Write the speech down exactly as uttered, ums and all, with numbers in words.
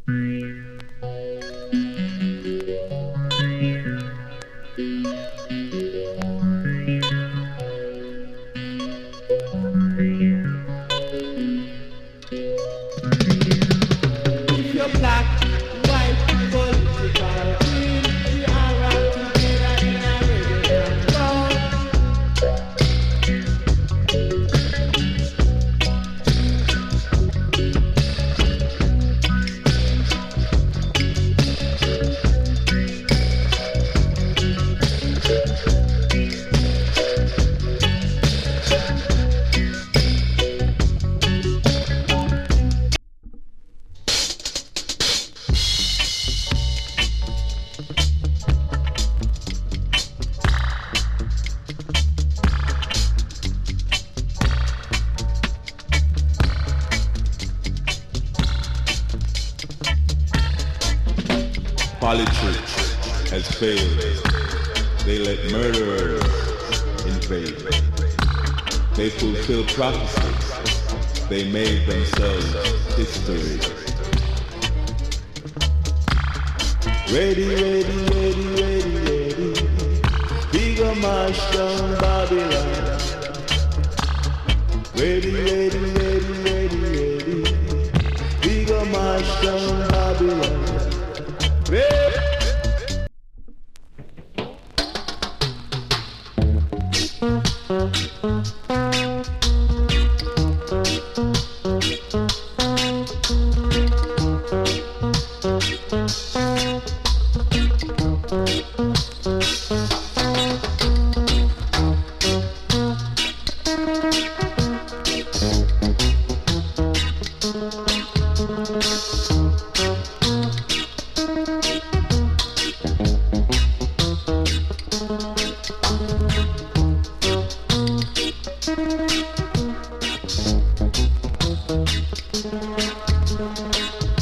Politics has failed. They let murderers invade. They fulfill prophecies. They made themselves history. Ready, ready, ready, ready, ready. Bigger march down Babylon. Ready, ready, ready, ready, ready. Bigger march down Babylon. Ready.